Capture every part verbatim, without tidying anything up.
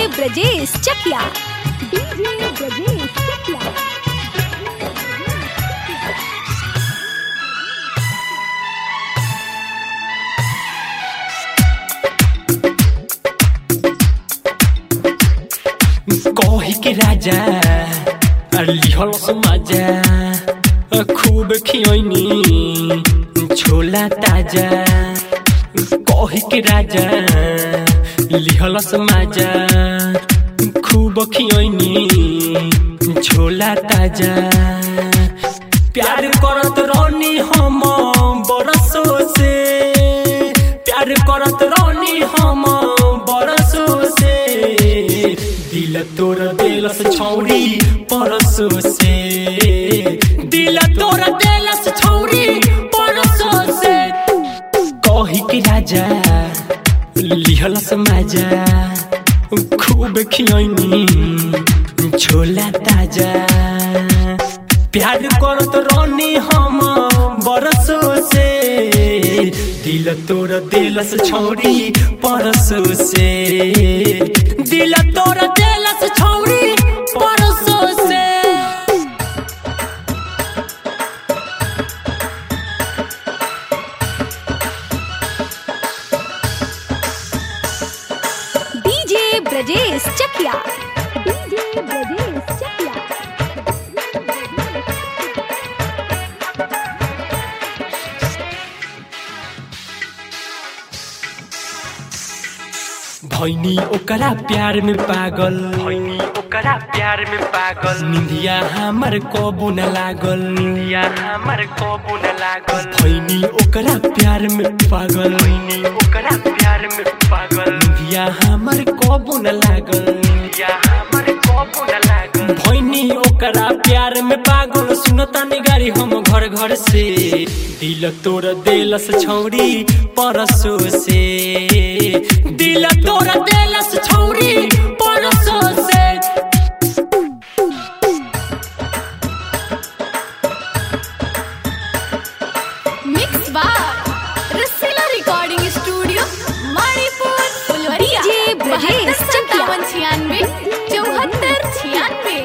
Brajesh Chakiya DJ Brajesh Chakiya. कही के राजा लिहल समाजा खूब खियनी छोला ताजा। कही के राजा लिहल समाजा खूब खियनी छोला ताजा। प्यार करत रहनी हम बरसों से, प्यार करत रहनी हम बरसों से। दिल तोड़ देलस छौरी परसों से, दिल तोड़ देलस छौरी परसों से। कही के राजा लिहलस माजा खूब खियनी छोला ताजा। प्यार करत रहनी हम बरसों से, दिल तोड़ देलस छौरी परसों से। दिल तोड़ देलस छौरी परसों से। DJ Brajesh Chakiya DJ Brajesh Chakiya. भैनी ओकरा प्यार में पागल, भैनी ओकरा प्यार में पागल। निंदिया हमर कबू न लागल, निंदिया हमर कबू न लागल। भैनी ओकरा प्यार में पागल, भैनी ओकरा प्यार में पागल। निंदिया हमर कबू न लागल, निंदिया हमर कबू न लागल। भैनी ओकरा प्यार में पागल। सुनता निगारी हम घर घर से, दिल तोड़ देलस छौरी परसों से। दिल तोड़ देलस छौरी परसों से। मिक्स बार Rasila recording studio Manipur Phulwaria. DJ Brajesh चकिया छियानवे चौहत्तर छियानवे।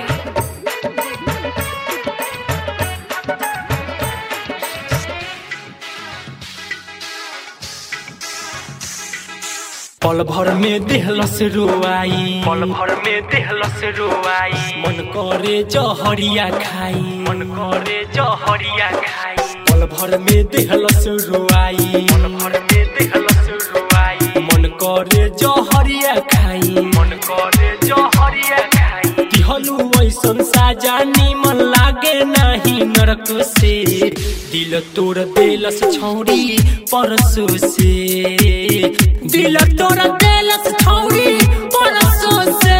पल भर में देहलस रोआई, पल भर में देहलस रोआई। मन करे जहरिया खाई, मन करे जहरिया खाई। पल भर में देहलस रोआई, पल भर में देहलस रोआई। मन करे जहरिया खाई, मन करे जहरिया खाई। दिहलु ऐसन साजा निमन लागे नाही नरक से। दिल तोड़ देलस छौरी परसों से, दिल तोड़ देलस छौरी परसों से।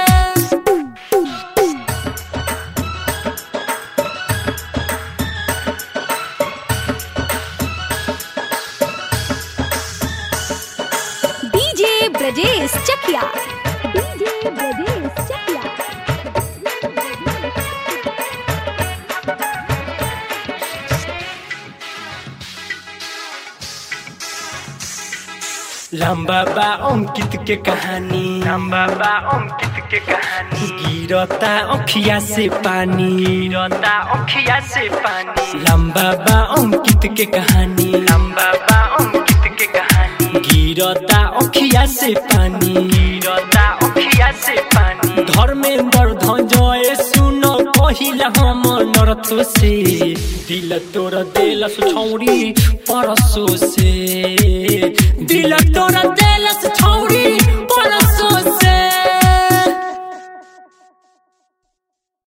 DJ Brajesh Chakiya DJ Brajesh Chakiya. राम बाबा अंकित के कहानी, राम बाबा अंकित के कहानी। गिरता अखिया से पानी, गिरता अखिया से पानी। राम बाबा अंकित के कहानी, राम बाबा अंकित के कहानी। गिरता अखिया से पानी, गिरता अखिया से पानी। धर्मेंद्र धंजय सुनो पहिला हम नरथो से। दिल तोड़ देलस छौरी परसों से, दिल तोड़